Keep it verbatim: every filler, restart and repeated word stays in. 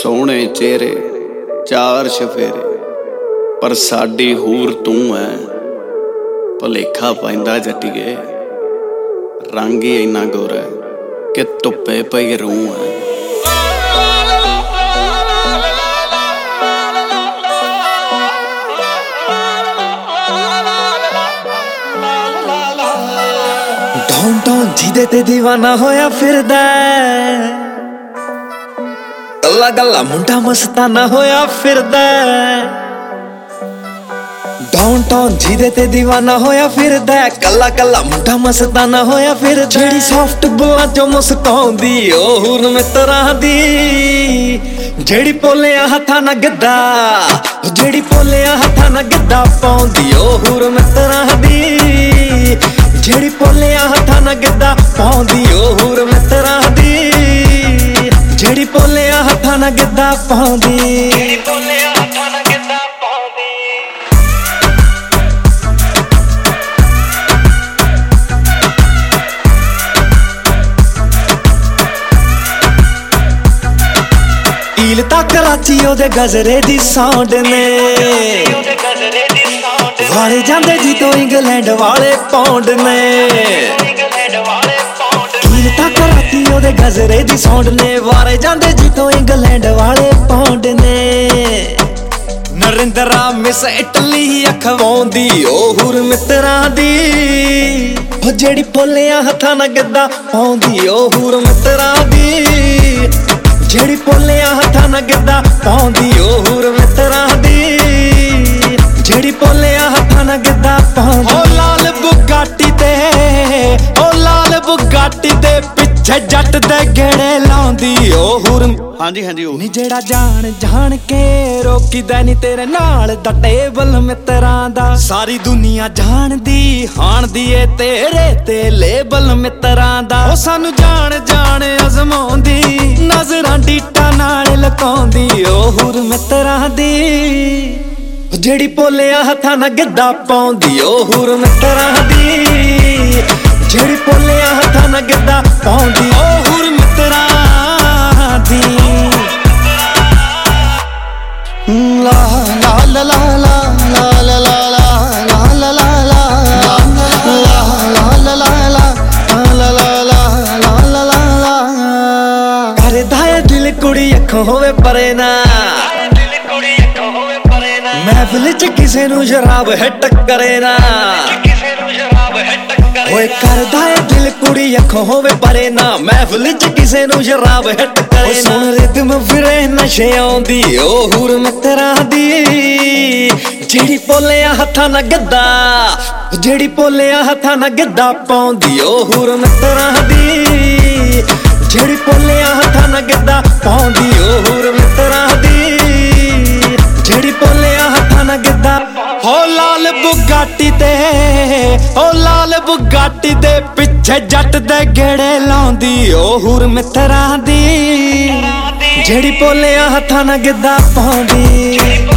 सोहणे चेहरे चार चफेरे पर साडी हूर तू है। भुलेखा पैंदा जट्टिए रंग ही इन्ना गोरा कि धुप्पे पई रूह है। ढों ढों जिदे ते दीवाना होया फिरदा गल्ला गल्ला मुंडा मस्ताना होया फिरदा। ढों ढों जिदे ते दीवाना होया फिरदा कल्ला कल्ला मुंडा मस्ताना होया फिरदा। जेड़ी सॉफ्ट बुआ जो मुस्काउंदी ओ हूर मित्रा दी, जेड़ी पोलिया हथा ना गद्दा, जेड़ी पोलिया हथा ना गद्दा पाउंदी ओ हूर मित्रा दी, जेड़ी पोलिया हथा ना गद्दा पाउंदी ओ हूर मित्रा दी, जेड़ी पोलिया हथा ना गद्दा पाउंदी, जेड़ी पोलिया हथा ना गद्दा पाउंदी। ईल ता कराची ओदे गजरे दी साउंड ने, वाले जांदे जी तो इंग्लैंड वाले पौंड ने। ईल ता कराची ओदे गजरे दी साउंड ने, वाले जांदे जी तो इंग्लैंड वाले पौंड ने। नरेंद्रा मिस इटली अखवाउंदी ओ हूर मित्रा दी, ओ जेड़ी पोलिया हथा ना गद्दा पाउंदी ओ हूर मित्रा दी, जेड़ी पोलिया हथा ना गद्दा पाउंदी ओ हूर मित्रा दी, जेड़ी पोलिया हथा ना गद्दा पाउंदी। ओ लाल बुगाटी ते ओ लाल बुगाटी ते पिछे जट दे गेड़े लाउंदी ओ हूर। हाँ जी हाँ जी नी जेड़ा जान जान के रोकीदा नी तेरे नाल दा टेबल मित्रां दा, सारी दुनिया जानदी हाणदी ए तेरे ते लेबल मित्रां दा। ओ सानू जान जान अजमाउंदी नजरां डीटा नाल लकाउंदी ओ हूर मित्रां दी, जेड़ी पोलिया हथा ना गद्दा पाउंदी ओ हूर मित्रां दी, जेड़ी पोलिया हथा ना गद्दा पाउंदी ओ हूर मित्रां दी। ला ला ला ला ला ला ला ला ला ला ला ला ला ला। करदा ए दिल कुड़ी अखों होवे परे ना, महफिल च किसे नू शराब हिट करे ना। ओए करदा ए दिल कुड़ी अखों होवे परे ना, महफिल च किसे नू शराब हिट करे ना। सुन रिदम फिरे नशे आउंदी ओ हूर मित्रा दी, जेड़ी पोलिया हथा ना गद्दा, जेड़ी पोलिया हथा ना गद्दा पाउंदी ओ हूर मित्रा दी, जेड़ी पोलिया हथा ना गद्दा पाउंदी ओ हूर मित्रा दी, जेड़ी पोलिया हथा ना गद्दा। हो लाल बुगाटी ते ओ लाल बुगाटी दे पिछे जट दे गेड़े लाउंदी ओ हूर मित्रा दी, जेड़ी पोलिया हथा ना गद्दा पाउंदी।